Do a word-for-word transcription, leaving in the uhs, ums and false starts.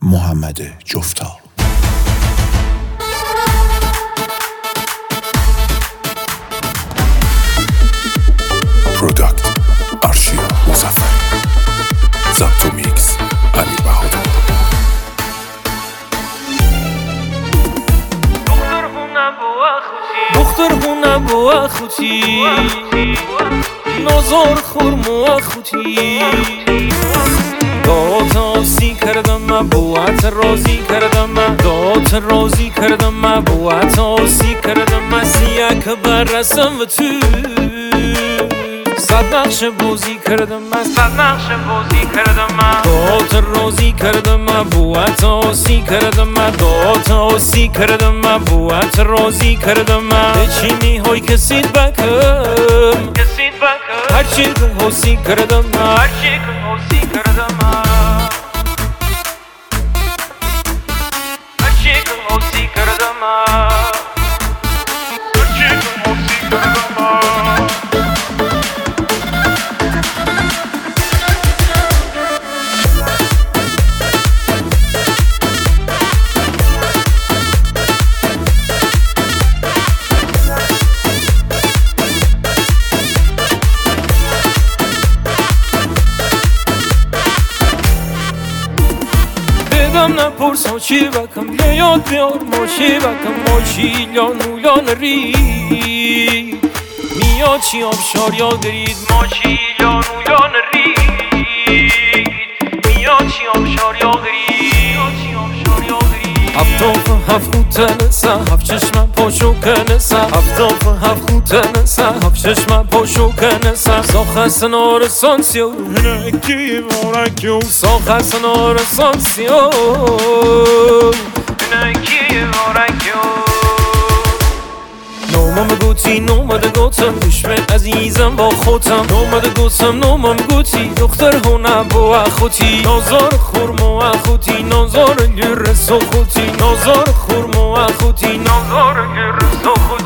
محمد جفتا. پروداکت آرشیا مظفر. ضبط و میکس امیر بهادر. دختر هونم با خوتی نازار خورم و خوتی دات آسی کردم من بوات رازی کردم من دات رازی کردم من بوات آسی کردم من سیه که برسم و تو صد نقش بازی کردم من صد نقش بازی کردم من دات رازی کردم من بوات آسی کردم من دات آسی کردم من بوات رازی کردم من چینی های کسید بکم کسید بکم هرچی که حسی کردم من هرچی که حسی کردم من هرچی که حسی کردم من هرچی که حسی کردم من نپرسم چی بکم یا یاد بیار ما چی بکم ما شیلان اولان رید میاد چی آبشار یا گرید ما شیلان اولان رید میاد چی آبشار یا گرید هفتاف هفت خوتنسه هفت چشمم پاشو کنسه هفتاف هفت خوتنسه هفت چشمم پاشو کنسه ساخه سنار سانسیو نکی مارکیو ساخه سنار سانسیو نکی مارکیو نومم گوتی نومد گوتم دشمن عزیزم با خودم نومد گوتم نومم گوتی دختر هونه با خوتی نازار خورم و خوتی نازار گرس و خوتی نازار خورم و خوتی نازار گرس و خوتی